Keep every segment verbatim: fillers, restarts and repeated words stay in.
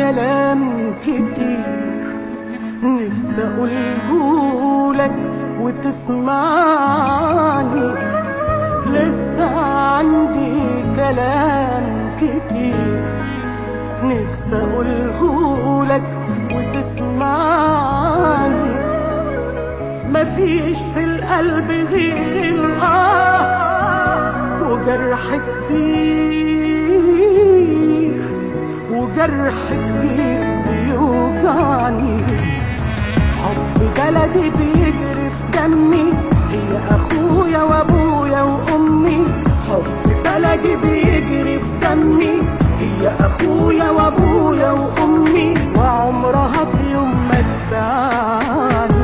كلام كتير نفسي اقولهولك وتسمعني. لسه عندي كلام كتير نفسي اقولهولك وتسمعني. مفيش في القلب غير الآه وجرح كبير، وجرح كبير بيوجعني. حب بلدي بيجري في دمي، هي اخويا وابويا وامي. حب بلدي بيجري في دمي، هي اخويا وابويا وامي، وعمرها في يوم ما تبعني.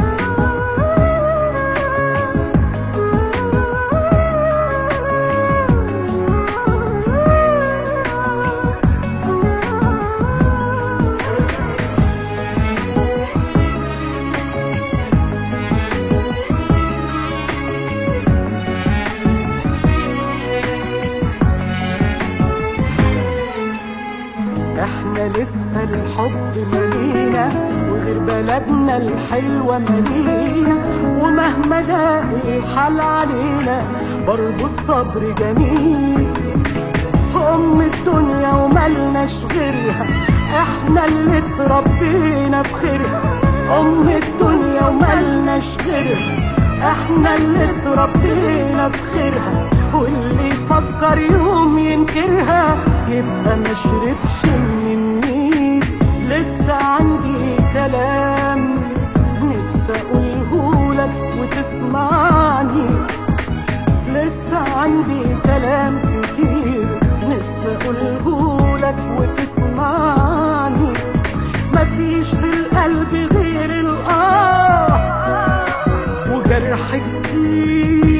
احنا لسه الحب ملينا، وغير بلدنا الحلوة ملينا، ومهما ضاق الحال علينا برضو الصبر جميل. ام الدنيا وملناش غيرها، احنا اللي اتربينا بخيرها. ام الدنيا وملناش غيرها، احنا اللي اتربينا بخيرها. واللي يفكر يوم ينكرها يبقى ما شربش من النيل. لسه عندي كلام نفسي اقولهولك وتسمعني. لسه عندي كلام كتير نفسي اقولهولك وتسمعني. مفيش في القلب غير الآه وجرح كتير،